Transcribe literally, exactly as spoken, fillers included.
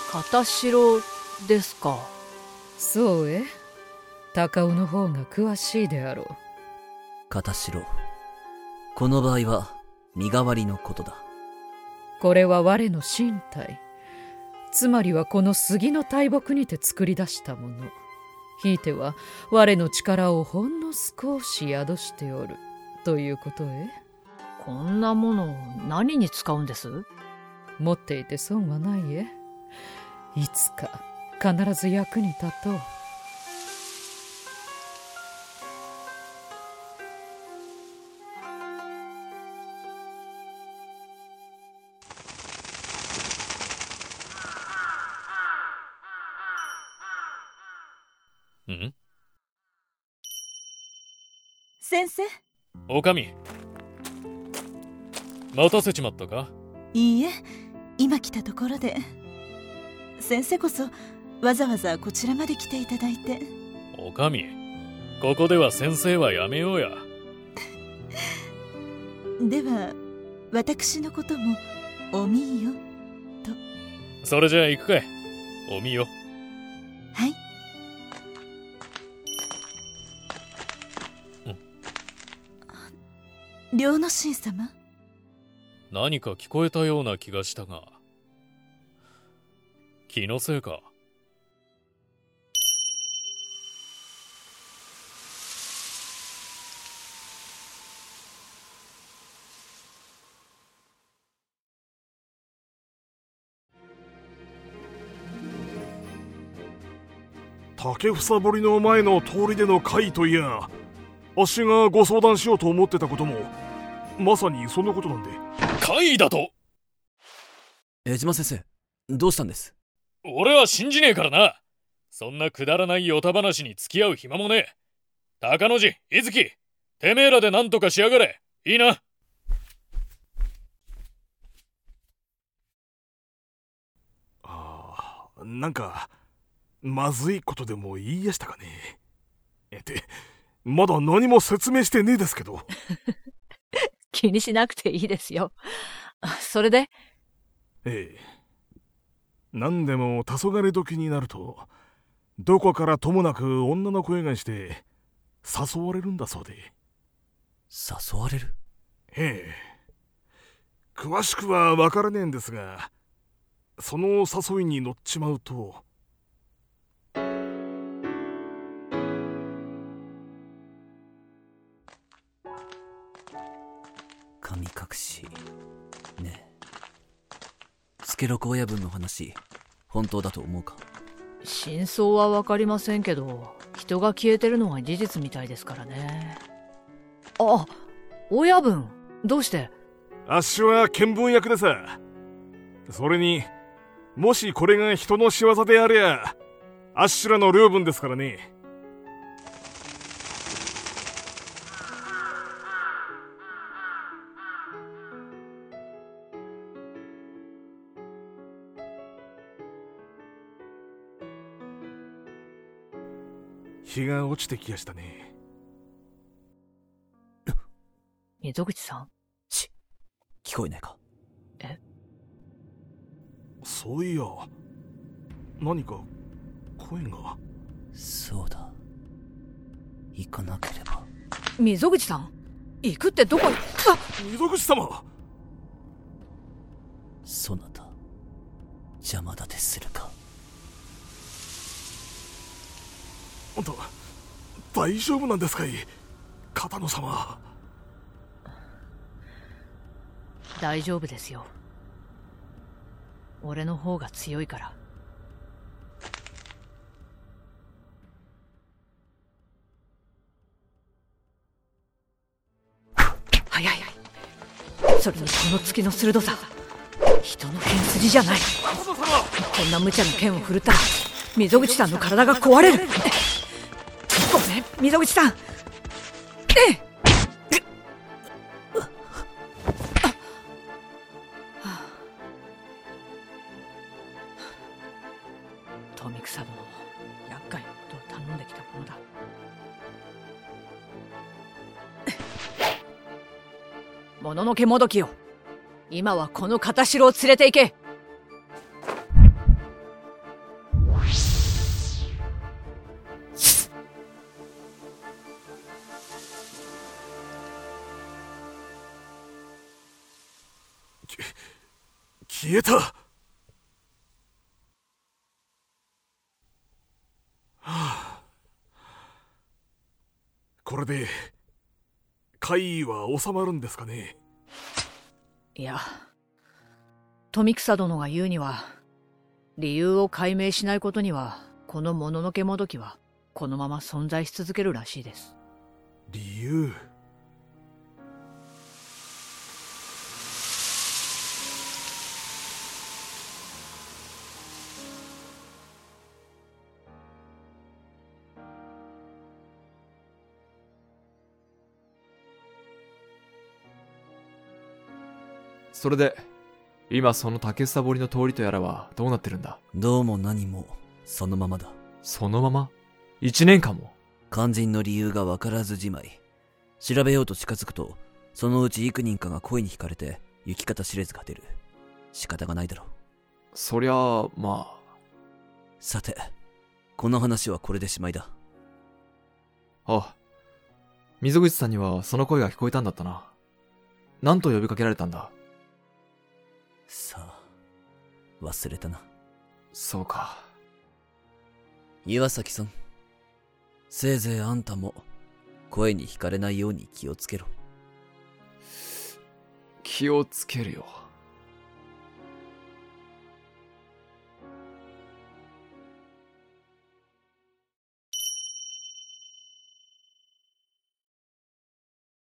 片城ですか。 そうえ、高尾の方が詳しいであろう。 片城、この場合は身代わりのことだ。 これは我の身体、つまりはこの杉の大木にて作り出したもの。ひいては我の力をほんの少し宿しておるということえ。 こんなもの何に使うんです？ 持っていて損はないえ。いつか必ず役に立とう。 ん？ 先生。 おかみ、待たせちまったか？ いいえ、今来たところで。先生こそわざわざこちらまで来ていただいて。 おかみ、ここでは先生はやめようや。 では私のこともおみよと。 それじゃあ行くかい、おみよ。 はい。両之進様、 何か聞こえたような気がしたが、気のせいか。 竹房堀の前の通りでの会といや、あっしがご相談しようと思ってたこともまさにそのことなんで。 会だと？ 江島先生、どうしたんです？ 俺は信じねえからな。そんなくだらないヨタ話に付き合う暇もねえ。高野寺、伊月、てめえらで何とかしやがれ。いいな。 ああ、なんかまずいことでも言いやしたかね。えてまだ何も説明してねえですけど。 気にしなくていいですよ。それで？ ええ、何でも黄昏時になるとどこからともなく女の声がして誘われるんだそうで。 誘われる？ ええ、詳しくは分からねえんですが、その誘いに乗っちまうと神隠しねえ、助六親分の話本当だと思うか？ 真相は分かりませんけど、人が消えてるのは事実みたいですからね。あ、親分、どうして？ あっしは見聞役でさ。それにもしこれが人の仕業でありゃあっしらの領分ですからね。日が落ちてきやしたね。 溝口さん？ し、聞こえないか？ え？ そういや、何か声が。 そうだ、行かなければ。 溝口さん、行くってどこに？あっ、 溝口様。 そなた邪魔立てするか？ あんた大丈夫なんですかい、片野様。 大丈夫ですよ。俺の方が強いから。早い。それにこの突きの鋭さ、人の剣筋じゃない。こんな無茶な剣を振るったら溝口さんの体が壊れる。ごめん、溝口さん。富草殿の厄介なことを頼んできたものだ。もののけもどきよ、今はこの片城を連れて行け。 消えた。はあ、これで怪異は収まるんですかね。 いや、富草殿が言うには、理由を解明しないことにはこのもののけもどきはこのまま存在し続けるらしいです。 理由。 それで今その竹下堀の通りとやらはどうなってるんだ。 どうも何もそのままだ。 そのまま一年間も。 肝心の理由が分からずじまい。調べようと近づくと、そのうち幾人かが恋に惹かれて行き方知れずが出る。仕方がないだろう。 そりゃあまあ。 さて、この話はこれでしまいだ。 ああ、溝口さんにはその声が聞こえたんだったな。何と呼びかけられたんだ。 さあ、忘れたな。 そうか。 岩崎さん、せいぜいあんたも声に惹かれないように気をつけろ。 気をつけるよ。